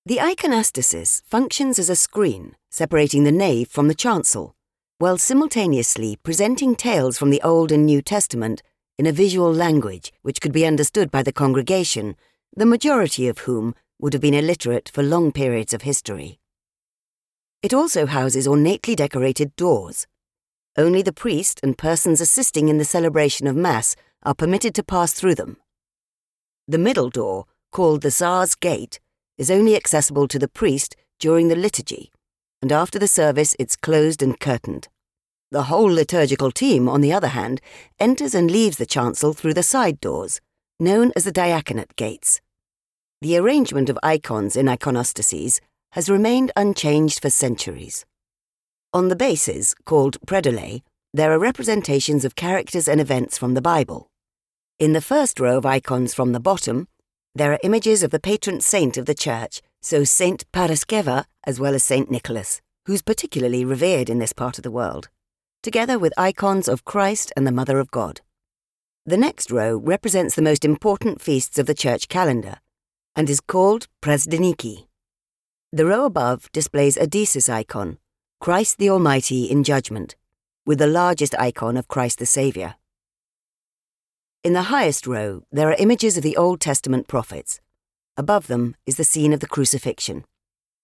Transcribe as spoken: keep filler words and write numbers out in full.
The iconostasis functions as a screen separating the nave from the chancel, while simultaneously presenting tales from the Old and New Testament in a visual language which could be understood by the congregation, the majority of whom would have been illiterate for long periods of history. It also houses ornately decorated doors. Only the priest and persons assisting in the celebration of Mass are permitted to pass through them. The middle door, called the Tsar's Gate, is only accessible to the priest during the liturgy, and after the service it's closed and curtained. The whole liturgical team, on the other hand, enters and leaves the chancel through the side doors, known as the diaconate gates. The arrangement of icons in iconostases has remained unchanged for centuries. On the bases, called predolae, there are representations of characters and events from the Bible. In the first row of icons from the bottom, there are images of the patron saint of the Church, so Saint Paraskeva as well as Saint Nicholas, who's particularly revered in this part of the world, together with icons of Christ and the Mother of God. The next row represents the most important feasts of the Church calendar and is called Prazdniki. The row above displays a Desis icon, Christ the Almighty in Judgment, with the largest icon of Christ the Saviour. In the highest row, there are images of the Old Testament prophets. Above them is the scene of the crucifixion.